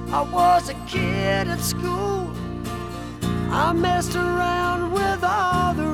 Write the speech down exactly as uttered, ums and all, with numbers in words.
I was a kid at school. I messed around with all the